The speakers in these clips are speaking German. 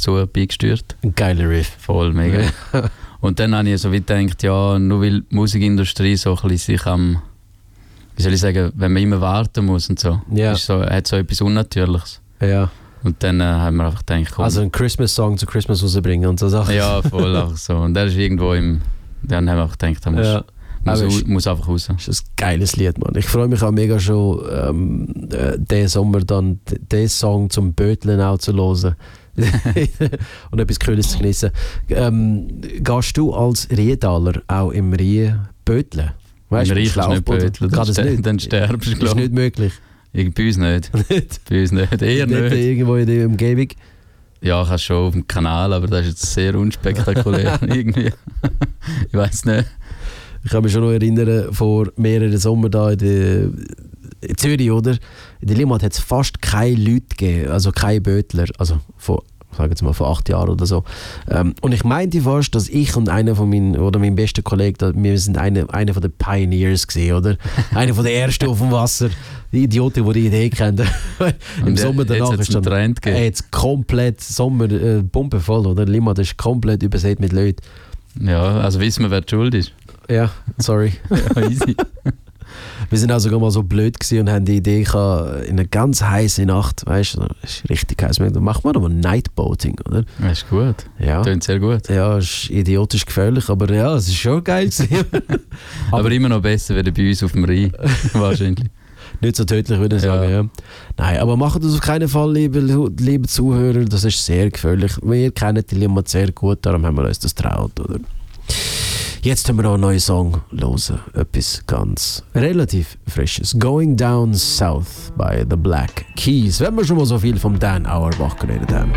dazu beigesteuert. Ein geiler Riff. Voll, mega. Und dann habe ich so wie gedacht, ja, nur weil die Musikindustrie so ein bisschen sich am, wie soll ich sagen, wenn man immer warten muss und so, ist so hat so etwas Unnatürliches. Ja. Und dann haben wir einfach gedacht, komm. Also einen Christmas-Song zu Christmas rausbringen und so Sachen. Ja, voll auch so. Und der ist irgendwo dann haben wir einfach gedacht, muss einfach raus. Das ist ein geiles Lied, Mann. Ich freue mich auch mega schon, diesen Sommer dann diesen Song zum Böteln auch zu hören. Und etwas Kühles zu genießen. Gehst du als Rietaler auch im Rie böteln? Weißt du, nicht böteln, dann sterbst du, glaube ich. Das ist nicht möglich. Bei uns nicht. Bei uns nicht. Eher nicht. Irgendwo in der Umgebung? Ja, ich habe schon auf dem Kanal, aber das ist jetzt sehr unspektakulär. Irgendwie. Ich weiß nicht. Ich kann mich schon noch erinnern, vor mehreren Sommern da in Zürich, oder? In der Limmat hat es fast keine Leute gegeben, also keine Bötler. Also sagen wir mal vor 8 Jahren oder so. Und ich meinte fast, dass ich und einer von mein bester Kollege, wir sind einer von den Pioneers gewesen, oder? Einer von den Ersten auf dem Wasser. Die Idioten, die die Idee kennen. Im Sommer danach ist dann Trend jetzt komplett Sommer Pumpe voll, oder? Limmat ist komplett übersät mit Leuten. Ja, also wissen wir, wer die Schuld ist. Ja, sorry. Ja, easy. Wir sind auch sogar mal so blöd gewesen und haben die Idee gehabt, in einer ganz heißen Nacht, weißt du, das ist richtig heiß, dann machen wir doch mal Nightboating, oder? Das ist gut. Ja. Klingt sehr gut. Ja, ist idiotisch gefährlich, aber ja, es ist schon geil gewesen. aber immer noch besser, wenn bei uns auf dem Rhein, wahrscheinlich. Nicht so tödlich, würde ich sagen, ja. Nein, aber macht das auf keinen Fall, liebe Zuhörer, das ist sehr gefährlich. Wir kennen die Limmat sehr gut, darum haben wir uns das getraut, oder? Jetzt haben wir noch einen neuen Song hören. Etwas ganz relativ Frisches. Going Down South by The Black Keys. Wenn wir schon mal so viel vom Dan Auerbach geredet haben.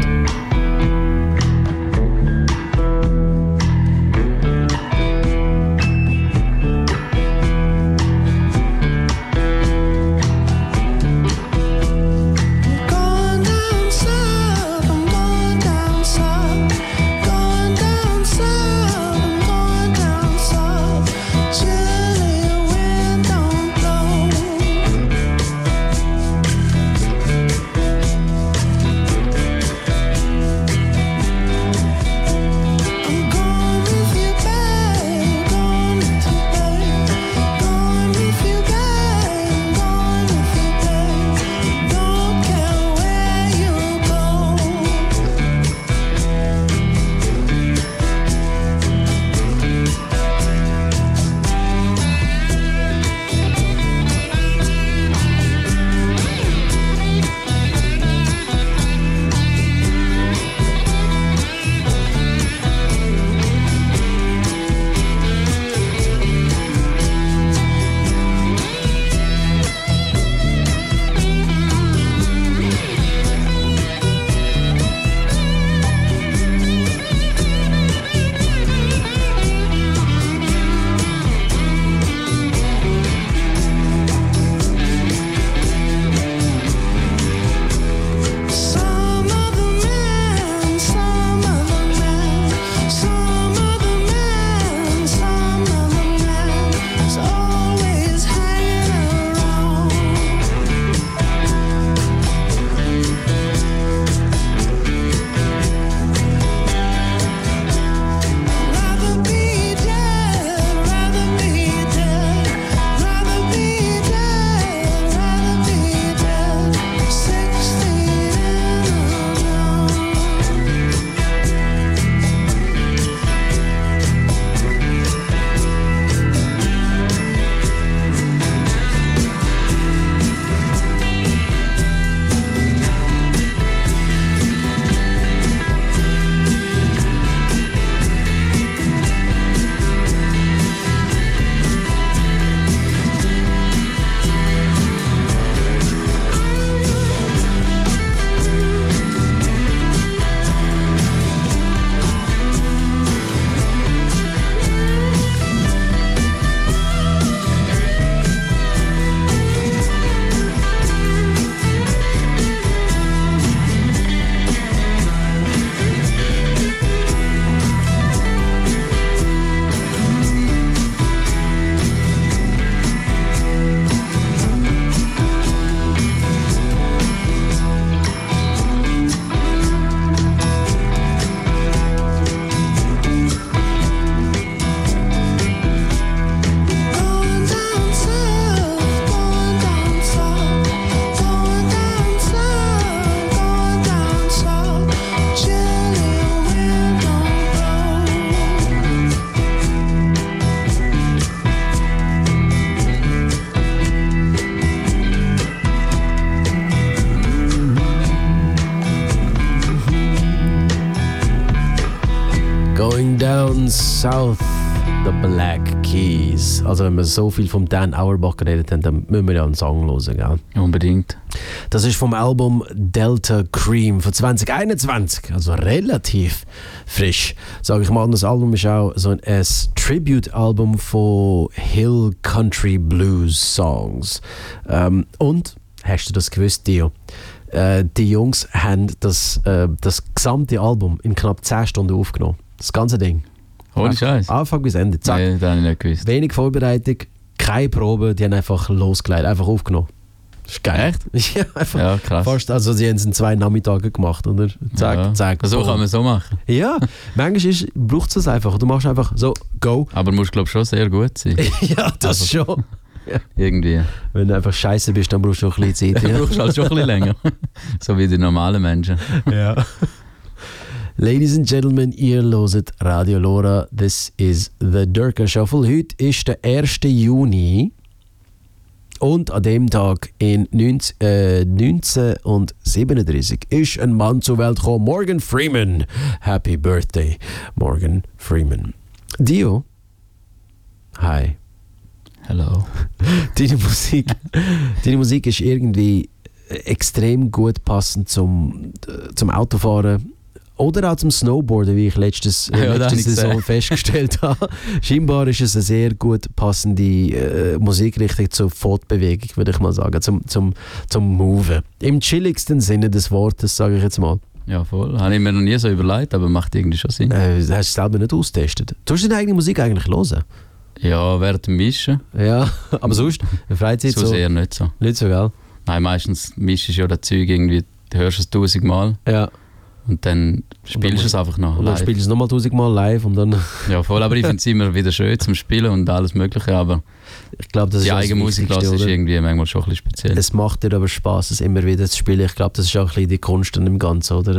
Going down south, the Black Keys. Also wenn wir so viel vom Dan Auerbach geredet haben, dann müssen wir ja einen Song hören, gell? Unbedingt. Das ist vom Album Delta Cream von 2021, also relativ frisch, sage ich mal. Und das Album ist auch so ein Tribute-Album von Hill Country Blues Songs. Und, hast du das gewusst, Dio? Die Jungs haben das gesamte Album in knapp 10 Stunden aufgenommen. Das ganze Ding. Ohne Scheiß. Anfang bis Ende. Zack. Nee, das habe ich nicht gewusst. Wenig Vorbereitung, keine Probe, die haben einfach losgelegt, einfach aufgenommen. Das ist geil. Echt? Ja, einfach. Ja, krass. Fast, also sie haben es in 2 Nachmittagen gemacht, oder? Zack, ja. zack. So kann man so machen. Ja, manchmal braucht es das einfach. Du machst einfach so, go. Aber du musst, glaube ich, schon sehr gut sein. Ja, das also, schon. Ja. Irgendwie. Wenn du einfach scheiße bist, dann brauchst du auch ein bisschen Zeit. Dann Ja. brauchst du halt schon ein bisschen länger. So wie die normalen Menschen. Ja. Ladies and Gentlemen, ihr hört Radio Lora. This is the Durka Shuffle. Heute ist der 1. Juni. Und an dem Tag in 1937 ist ein Mann zur Welt gekommen, Morgan Freeman. Happy Birthday, Morgan Freeman. Dio. Hi. Hello. Deine Musik ist irgendwie extrem gut passend zum Autofahren oder auch zum Snowboarden, wie ich letzte Saison festgestellt habe. Scheinbar ist es eine sehr gut passende Musikrichtung zur Fortbewegung, würde ich mal sagen, zum Moven. Im chilligsten Sinne des Wortes, sage ich jetzt mal. Ja, voll. Habe ich mir noch nie so überlegt, aber macht irgendwie schon Sinn. Hast du es selber nicht austestet? Tust du deine eigene Musik eigentlich hören? Ja, während dem Mischen. Ja, aber sonst, in Freizeit so? Eher nicht so. Nicht so, gell? Nein, meistens mischst du ja das Zeug irgendwie, du hörst es 1000 Mal. Ja. Und dann spielst du es einfach noch live. Und dann spielst du es nochmal 1000 Mal live und dann... Ja, voll. Aber ich finde es immer wieder schön zum Spielen und alles Mögliche, aber ich glaub, das die ist eigene Musik ist irgendwie manchmal schon ein bisschen speziell. Es macht dir aber Spaß, es immer wieder zu spielen. Ich glaube, das ist auch ein bisschen die Kunst im Ganzen, oder?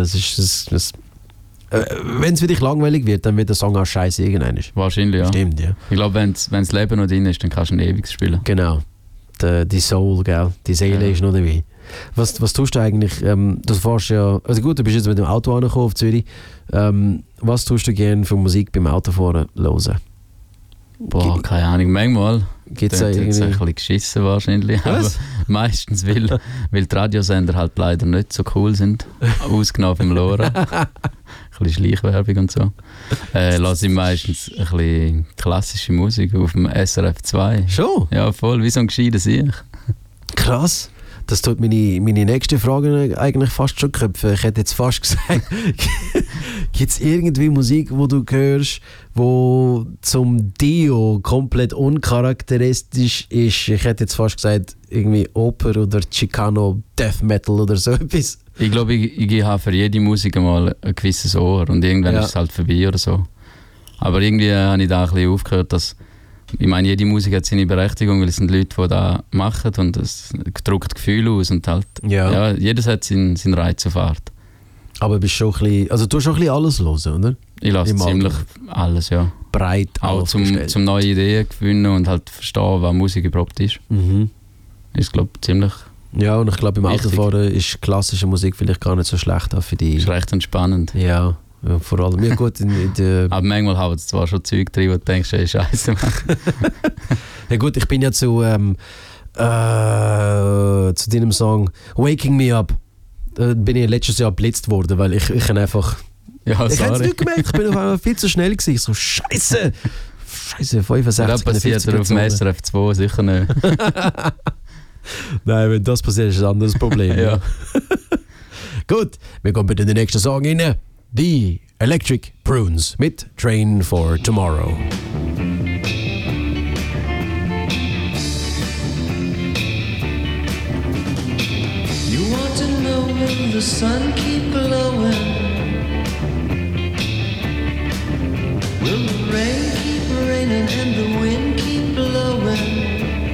Wenn es für dich langweilig wird, dann wird der Song auch scheiße irgendwann. Wahrscheinlich, ja. Stimmt, ja. Ich glaube, wenn das Leben noch drin ist, dann kannst du ihn ewig spielen. Genau. Die Soul, gell? Die Seele ist noch dabei. Was tust du eigentlich? Du fährst ja... Also gut, du bist jetzt mit dem Auto angekommen auf Zürich. Was tust du gerne für Musik beim Autofahren hören? Boah, keine Ahnung. Manchmal gibt es ein bisschen geschissen wahrscheinlich. Was? Aber meistens, weil die Radiosender halt leider nicht so cool sind. Ausgenommen vom Lora. Ein bisschen Schleichwerbung und so. Lasse ich meistens ein bisschen klassische Musik auf dem SRF 2. Schon? Ja, voll. Wie so ein gescheiter Sieg. Krass. Das tut meine nächste Frage eigentlich fast schon köpfen. Ich hätte jetzt fast gesagt, gibt es irgendwie Musik, wo du hörst, wo zum Dio komplett uncharakteristisch ist? Ich hätte jetzt fast gesagt, irgendwie Oper oder Chicano, Death Metal oder so etwas. Ich glaube, ich habe für jede Musik mal ein gewisses Ohr und irgendwann ist es halt vorbei oder so. Aber irgendwie habe ich da ein bisschen aufgehört, dass ich meine, jede Musik hat seine Berechtigung, weil es sind Leute, die das machen und es drückt Gefühle aus und halt, ja jedes hat seinen Reiz auf Art. Aber bist schon ein bisschen, also du schon ein bisschen alles hören, oder? Ich lasse ziemlich alles, ja. Breit auch zum neue Ideen gewinnen und halt verstehen, was Musik überhaupt ist. Mhm. Ist, glaube ich, ziemlich. Ja, und ich glaube, beim Autofahren ist klassische Musik vielleicht gar nicht so schlecht auch für dich. Ist recht entspannend. Ja, vor allem. Ja, gut, aber manchmal haben es zwar schon Zeug drin, wo du denkst, ey, Scheiße. Ja gut, ich bin ja zu deinem Song Waking Me Up bin ich letztes Jahr geblitzt worden, weil ich einfach... Ja, ich habe es nicht gemerkt, ich bin auf einmal viel zu schnell gewesen. Ich so, Scheiße, 65. Das passiert auf dem SRF 2 sicher nicht. Nein, wenn das passiert, ist ein anderes Problem. Ja. Gut, wir kommen bitte in den nächsten Song rein. The Electric Prunes mit Train for Tomorrow. You want to know will the sun keep blowing? Will the rain keep raining and the wind keep blowing?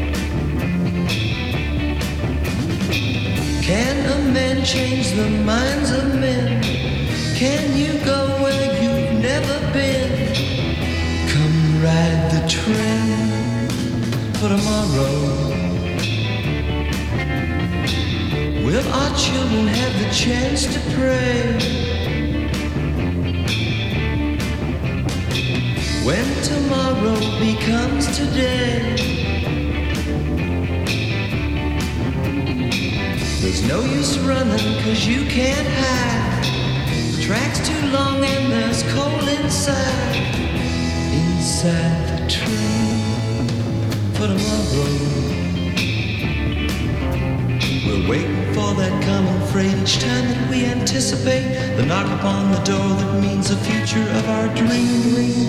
Can a man change the minds of men? Can you go where you've never been? Come ride the train for tomorrow. Will our children have the chance to pray? when tomorrow becomes today. There's no use running 'cause you can't hide. The track's too long and there's coal inside. Inside the train for tomorrow. We're waiting for that common freight each time that we anticipate the knock upon the door that means the future of our dream.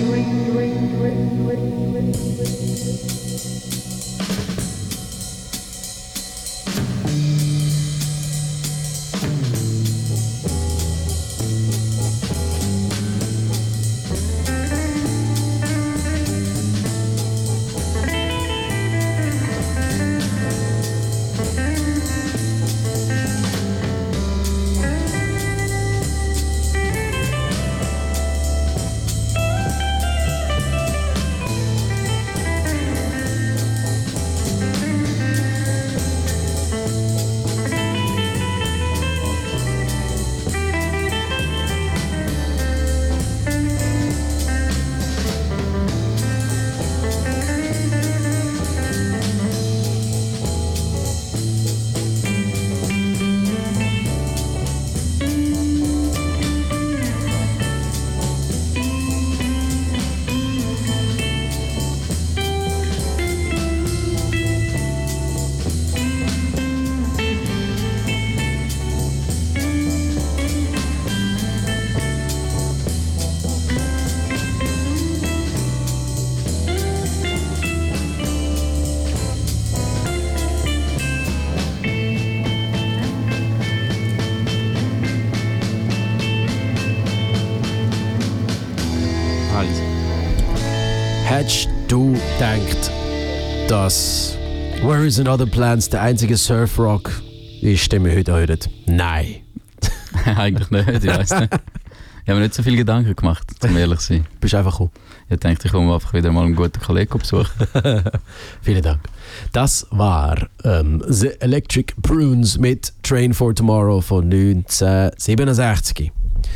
Hättest du gedacht, dass Where is Another Plans der einzige Surfrock ist, den wir heute hören? Nein. Eigentlich nicht, ich weiss nicht. Ich habe mir nicht so viele Gedanken gemacht, um ehrlich zu sein. Bist einfach gekommen? Ich dachte, ich komme einfach wieder mal einen guten Kollegen besuchen. Vielen Dank. Das war The Electric Prunes mit Train for Tomorrow von 1967.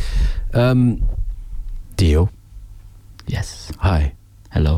Dio. Yes. Hi. Hello.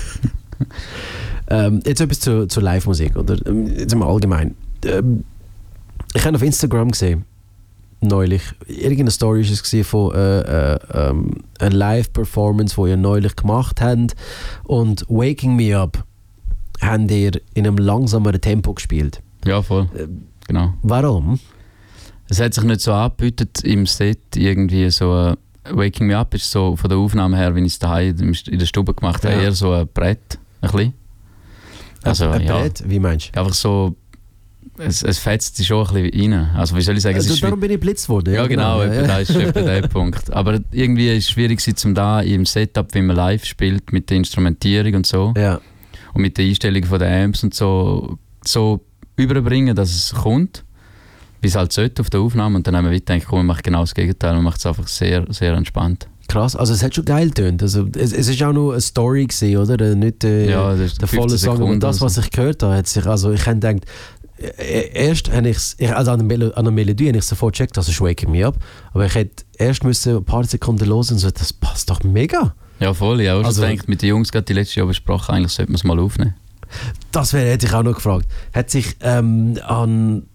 Jetzt etwas zur Live-Musik, oder? Jetzt mal allgemein. Ich habe auf Instagram gesehen, neulich, irgendeine Story war es von einer Live-Performance, die ihr neulich gemacht habt. Und Waking Me Up habt ihr in einem langsameren Tempo gespielt. Ja, voll. Genau. Warum? Es hat sich nicht so angeboten im Set irgendwie so. Waking Me Up ist so von der Aufnahme her, wie ich es daheim in der Stube gemacht habe, eher so ein Brett, ein bisschen. Also, ein Brett? Wie meinst du? Einfach so, es fetzt sich schon ein bisschen rein. Also wie soll ich sagen? Also darum bin ich blitzt worden. Ja, genau, da ist etwa der Punkt. Aber irgendwie ist es schwierig, zum da im Setup, wie man live spielt, mit der Instrumentierung und so. Ja. Und mit der Einstellung von den Amps und so überbringen, dass es kommt, wie es halt sollte auf der Aufnahme. Und dann haben wir wieder gedacht, komm, wir machen genau das Gegenteil. Man macht es einfach sehr, sehr entspannt. Krass, also es hat schon geil getönt. Also es ist auch nur eine Story gewesen, oder? Nicht ja, das der volle Song. Und das, was ich gehört habe, hat sich, also ich habe gedacht, erst habe also an der Melodie habe ich sofort gecheckt, das ist Waking Me Up. Aber ich hätte erst müssen ein paar Sekunden hören und so, das passt doch mega. Ja, voll. Ich habe auch schon gedacht, mit den Jungs gerade die letzte Jahr besprochen, eigentlich sollte man es mal aufnehmen. Das hätte ich auch noch gefragt. Hat sich an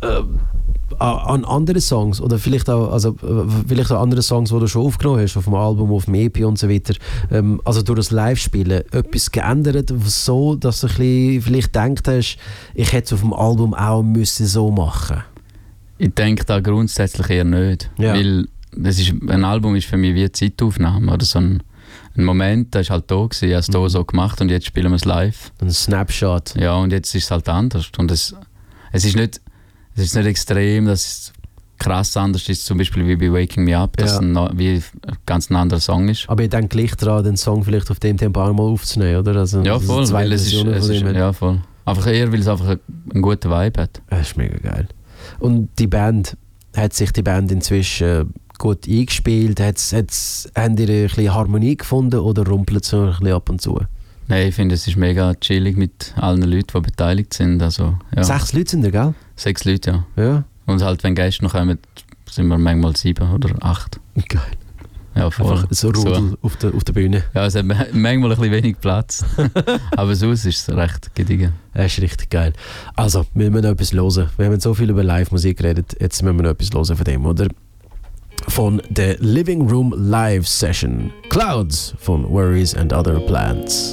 andere Songs oder vielleicht auch andere Songs, die du schon aufgenommen hast, auf dem Album, auf dem EP und so weiter, also durch das Live-Spielen etwas geändert, so, dass du ein bisschen vielleicht gedacht hast, ich hätte es auf dem Album auch müssen so machen? Ich denke da grundsätzlich eher nicht, weil ein Album ist für mich wie eine Zeitaufnahme oder so ein Moment, der ist halt da gewesen, ich habe es da so gemacht und jetzt spielen wir es live. Ein Snapshot. Ja, und jetzt ist es halt anders und es ist nicht extrem, dass es krass anders ist, zum Beispiel wie bei Waking Me Up, dass wie ein ganz anderer Song ist. Aber ich denke gleich daran, den Song vielleicht auf dem Tempo auch mal aufzunehmen, oder? Also, ja, voll, weil es ist ja, voll. Einfach eher, weil es einfach einen guten Vibe hat. Das ist mega geil. Und hat sich die Band inzwischen gut eingespielt? Haben die ein bisschen Harmonie gefunden oder rumpelt es so ein bisschen ab und zu? Nein, ich finde, es ist mega chillig mit allen Leuten, die beteiligt sind. Also, ja. 6 Leute sind da, gell? 6 Leute, ja. Und halt, wenn Gäste noch kommen, sind wir manchmal 7 oder 8. Geil. Ja, Ja, voll. Einfach so Rudel auf der Bühne. Ja, es hat manchmal ein bisschen wenig Platz. Aber sonst ist es recht gediegen. Das ist richtig geil. Also, wir müssen noch etwas hören. Wir haben so viel über Live-Musik geredet, jetzt müssen wir noch etwas hören von dem, oder? Von der Living Room Live Session. Clouds von Worries and Other Plants.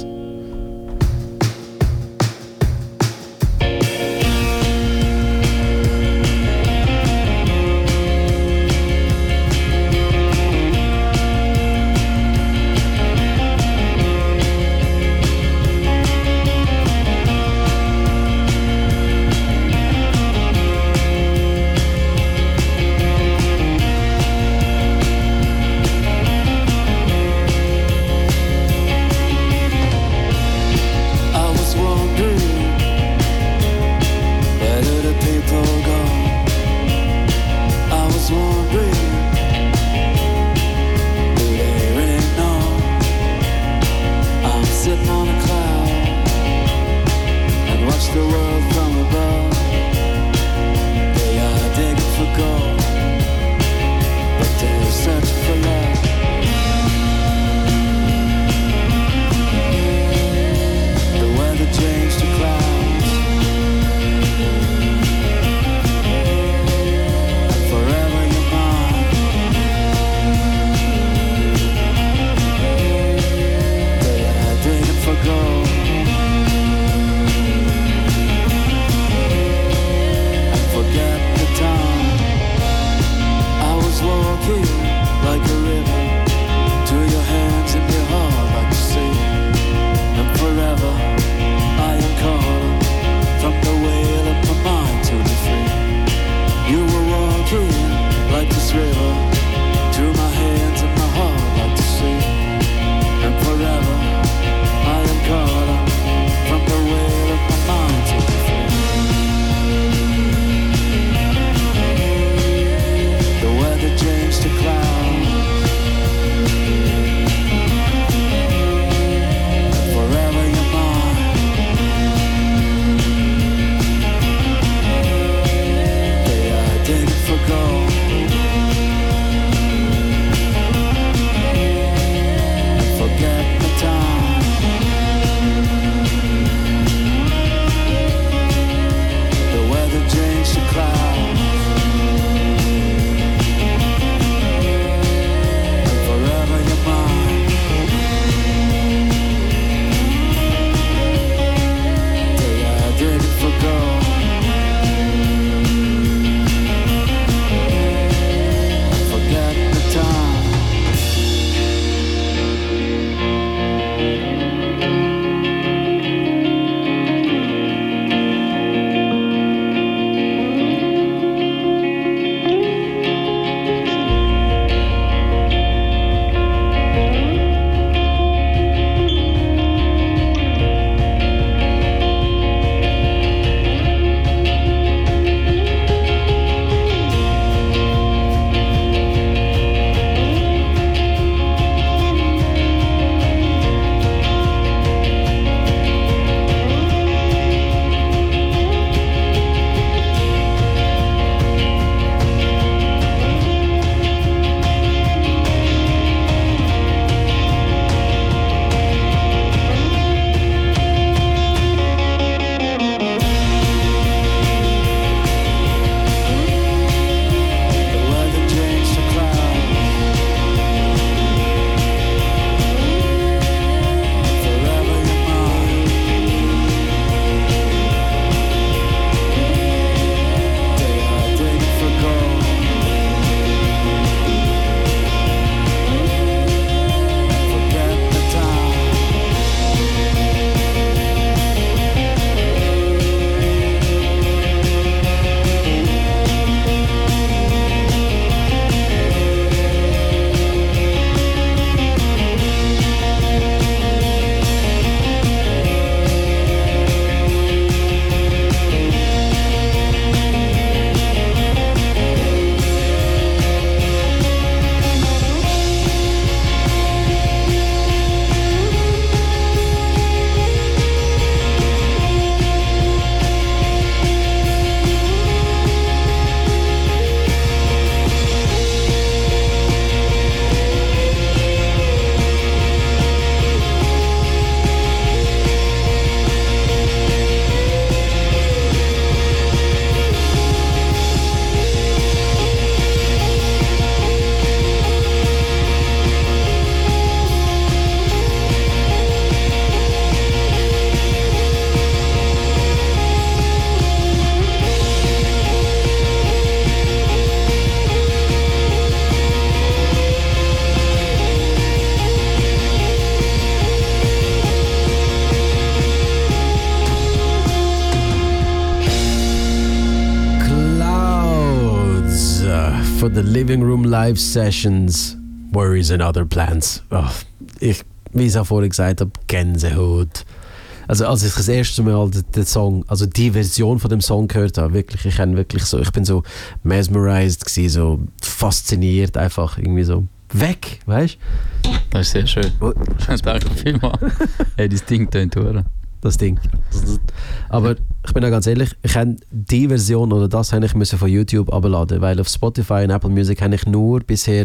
von den Living Room Live Sessions, Worries and Other Plans. Oh, wie ich es auch vorhin gesagt habe, Gänsehaut. Also als ich das erste Mal den Song, also die Version von dem Song gehört habe, wirklich, ich bin so mesmerized gewesen, so fasziniert, einfach irgendwie so weg, weißt du? Das ist sehr schön. Oh, danke vielmals. Hey, das Ding tönt durch. Das Ding. Aber ich bin auch ganz ehrlich, ich habe die Version oder das habe ich von YouTube abladen, weil auf Spotify und Apple Music habe ich nur bisher,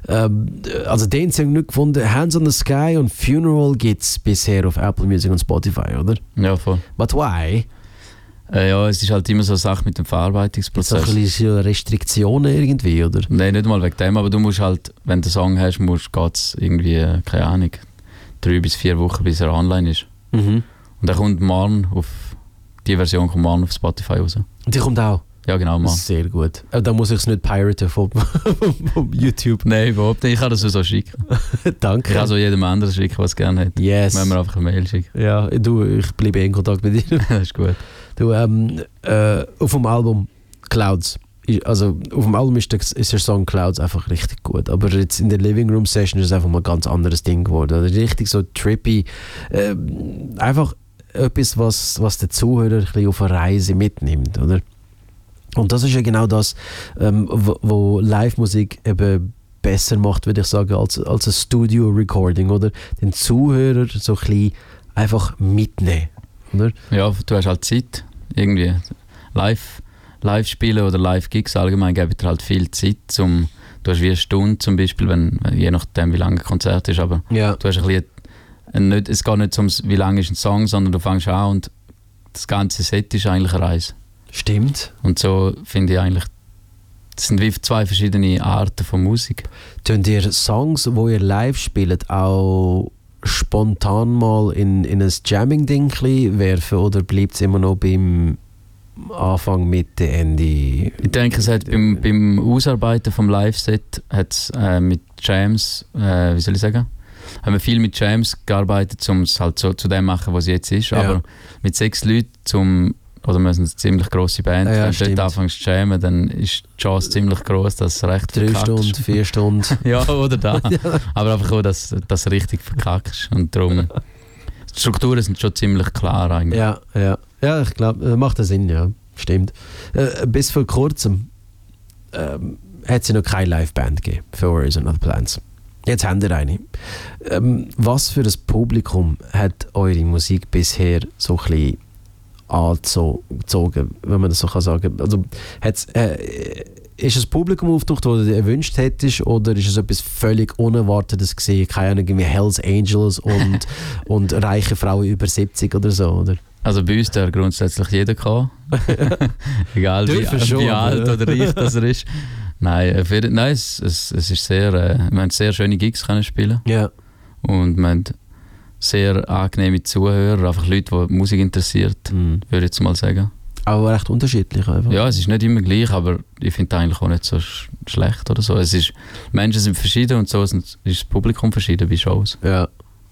also den Song nicht gefunden. Hands on the Sky und Funeral gibt es bisher auf Apple Music und Spotify, oder? Ja, voll. But why? Ja, es ist halt immer so eine Sache mit dem Verarbeitungsprozess. So ein bisschen Restriktionen irgendwie, oder? Nein, nicht mal wegen dem, aber du musst halt, wenn du einen Song hast, geht es irgendwie, keine Ahnung, 3 bis 4 Wochen, bis er online ist. Mhm. Und dann kommt morgen die Version kommt morgen auf Spotify raus. Und die kommt auch? Ja, genau, morgen. Sehr gut. Da muss ich es nicht piraten vom YouTube. Nein, überhaupt nicht. Ich kann das so schicken. Danke. Ich kann so jedem anderen schicken, was gerne hat. Yes. Wenn wir einfach eine Mail schicken. Ja, ich bleibe in Kontakt mit dir. Das ist gut. Du, auf dem Album Clouds, also auf dem Album ist der Song Clouds einfach richtig gut, aber jetzt in der Living Room Session ist es einfach mal ein ganz anderes Ding geworden. Richtig so trippy, einfach etwas, was der Zuhörer ein bisschen auf eine Reise mitnimmt, oder? Und das ist ja genau das, wo Live-Musik eben besser macht, würde ich sagen, als ein Studio-Recording, oder? Den Zuhörer so ein bisschen einfach mitnehmen, oder? Ja, du hast halt Zeit, irgendwie. Live-Spielen oder Live-Gigs allgemein geben dir halt viel Zeit, du hast wie eine Stunde zum Beispiel, je nachdem wie lange ein Konzert ist, aber ja. Du hast ein bisschen es geht nicht um wie lang ist ein Song, sondern du fängst an und das ganze Set ist eigentlich eine Reise. Stimmt. Und so finde ich eigentlich, das sind wie 2 verschiedene Arten von Musik. Tönt ihr Songs, wo ihr live spielt, auch spontan mal in ein Jamming-Ding werfen oder bleibt es immer noch beim Anfang, Mitte, Ende? Ich denke, es hat beim Ausarbeiten vom Live-Set mit Jams, wie soll ich sagen, haben wir viel mit Jams gearbeitet, um es halt so zu dem zu machen, was es jetzt ist. Ja. Aber mit 6 Leuten, oder wir sind eine ziemlich grosse Band, ja, wenn du dort anfängst zu jammen, dann ist die Chance ziemlich gross, dass es recht 3 Stunden, 4 Stunden. Ja, oder da. Aber einfach auch, dass du richtig verkackst. Und darum, die Strukturen sind schon ziemlich klar eigentlich. Ja, ich glaube, macht das Sinn, ja. Stimmt. Bis vor kurzem hat es noch keine Liveband gegeben für Worries and Other Plans. Jetzt habt ihr eine. Was für ein Publikum hat eure Musik bisher so ein bisschen angezogen, wenn man das so sagen kann? Also, ist es Publikum aufgetaucht, das du dir erwünscht hättest, oder ist es etwas völlig Unerwartetes gewesen? Keine Ahnung, wie Hells Angels und reiche Frauen über 70 oder so, oder? Also bei uns der grundsätzlich jeder kann. Egal wie alt oder reich das er ist. Nein, es ist sehr, wir haben sehr schöne Gigs können spielen. Ja. Und wir haben sehr angenehme Zuhörer, einfach Leute, die Musik interessiert, würde ich jetzt mal sagen. Aber recht unterschiedlich einfach. Ja, es ist nicht immer gleich, aber ich finde eigentlich auch nicht so schlecht oder so. Menschen sind verschieden und so ist das Publikum verschieden wie Shows. Ja.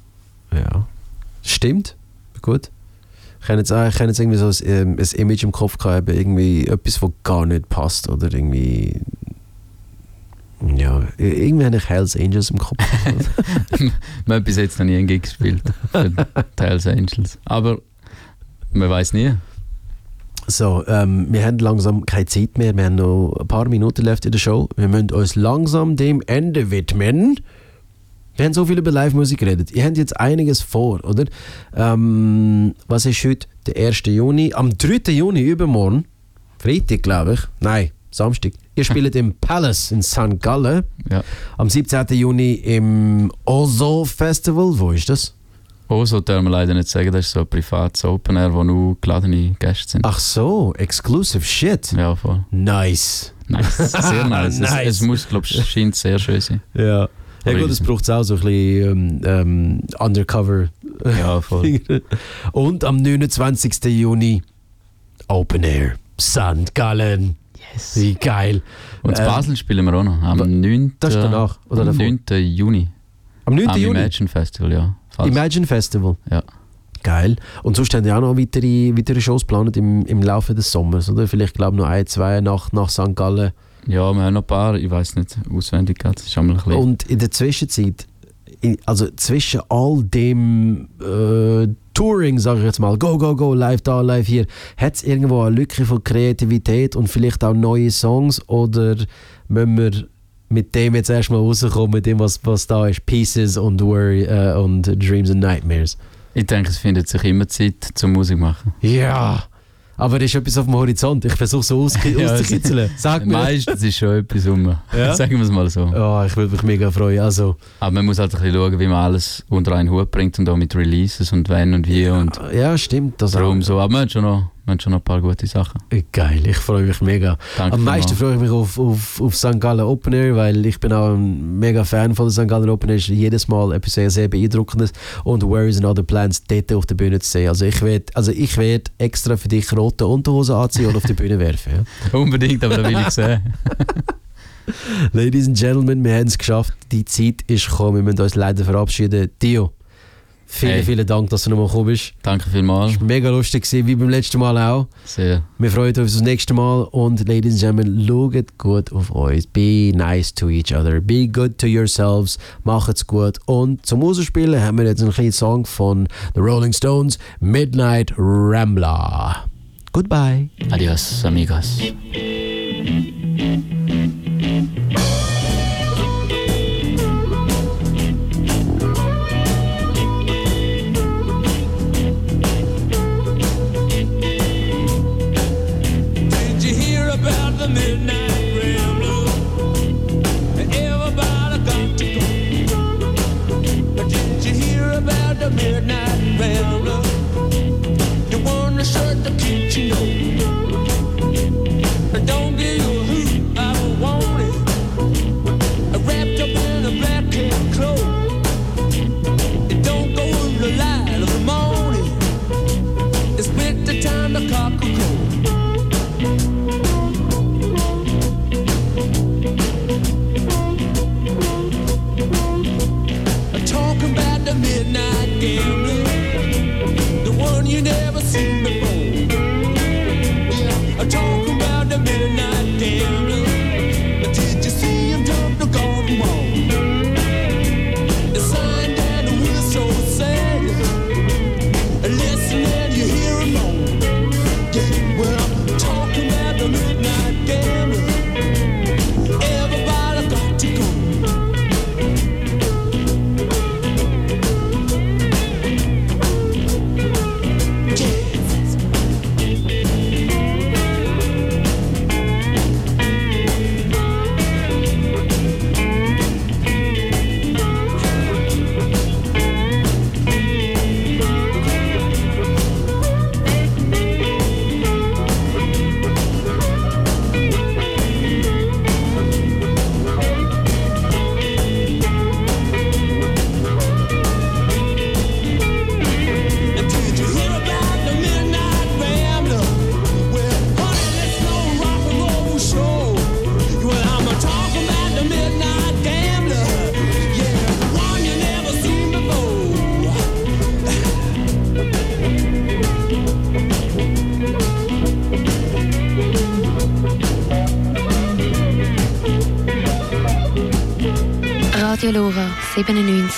Stimmt. Gut. Ich habe jetzt irgendwie so ein Image im Kopf gehabt, irgendwie etwas, das gar nicht passt oder irgendwie... Ja, irgendwie habe ich Hells Angels im Kopf. Wir haben bis jetzt noch nie einen Gig gespielt für die Hells Angels. Aber man weiß nie. So, wir haben langsam keine Zeit mehr. Wir haben noch ein paar Minuten left in der Show. Wir müssen uns langsam dem Ende widmen. Wir haben so viel über Live-Musik geredet. Ihr habt jetzt einiges vor, oder? Was ist heute? Der 1. Juni. Am 3. Juni übermorgen, Freitag, glaube ich. Nein, Samstag. Ihr spielt im Palace in St. Gallen. Ja. Am 17. Juni im Ozo Festival. Wo ist das? Ozo darf man leider nicht sagen. Das ist so ein privates Open Air, wo nur geladene Gäste sind. Ach so, exclusive shit. Ja, voll. Nice. Sehr nice. Nice. Es muss, glaube ich, scheint sehr schön sein. Ja. Ja gut, es braucht auch so ein bisschen Undercover. Ja, voll. Und am 29. Juni Open Air St. Gallen. Yes. Wie geil. Und in Basel spielen wir auch noch. Am 9. Das ist danach, oder am davor? 9. Juni. Am 9. Juni? Imagine Festival, ja. Imagine Festival? Ja. Geil. Und sonst haben die auch noch weitere Shows geplant im Laufe des Sommers, oder? Vielleicht, glaube ich, noch 1, 2 nach St. Gallen. Ja, wir haben noch ein paar, ich weiß nicht, auswendig gerade. Das ist einmal ein bisschen. Und in der Zwischenzeit, also zwischen all dem Touring, sage ich jetzt mal, go, live da, live hier, hat es irgendwo eine Lücke von Kreativität und vielleicht auch neue Songs, oder müssen wir mit dem jetzt erstmal rauskommen, mit dem, was da ist, Pieces und Worry und Dreams and Nightmares? Ich denke, es findet sich immer Zeit zum Musik machen. Ja, aber da ist etwas auf dem Horizont. Ich versuche so auszukitzeln. Sag mir. Meistens ist schon etwas rum. Ja? Sagen wir es mal so. Oh, ich würde mich mega freuen. Also. Aber man muss halt ein bisschen schauen, wie man alles unter einen Hut bringt und auch mit Releases und wann und wie. Und ja, stimmt. Das darum so. Aber wir haben schon noch ein paar gute Sachen. Geil, ich freue mich mega. Danke. Am meisten freue ich mich auf St. Gallen Open Air, weil ich bin auch ein mega Fan von der St. Gallen Open Air. Es ist jedes Mal etwas sehr, sehr Beeindruckendes. Und Where is Another Plans dort auf der Bühne zu sehen. Also ich werd extra für dich rote Unterhosen anziehen und auf die Bühne werfen. Ja. Unbedingt, aber da will ich sehen. Ladies and Gentlemen, wir haben es geschafft. Die Zeit ist gekommen. Wir müssen uns leider verabschieden. Dio, vielen Dank, dass du nochmal gekommen bist. Danke vielmals. Es war mega lustig, wie beim letzten Mal auch. Sehr. Wir freuen uns auf das nächste Mal. Und Ladies and Gentlemen, schaut gut auf euch. Be nice to each other. Be good to yourselves. Macht's gut. Und zum Ausspielen haben wir jetzt einen kleinen Song von The Rolling Stones, Midnight Rambler. Goodbye. Adios, amigos. Midnight Rambler, everybody got to go. Did you hear about the Midnight Rambler? The one that shut the kitchen door. Don't give you a hoot, I don't want it. Wrapped up in a black cat cloak. It don't go in the light of the morning. It's spent the time the cock will crow. The midnight gambler, the one you never seen before. Yeah, I'm talking about the midnight gambler. Did you see him jump the garden wall? The sign down the whistle sang. Listen and you hear him moan. Yeah, well, I'm talking about the midnight gambler. Everybody got to go. Radio Lora 97.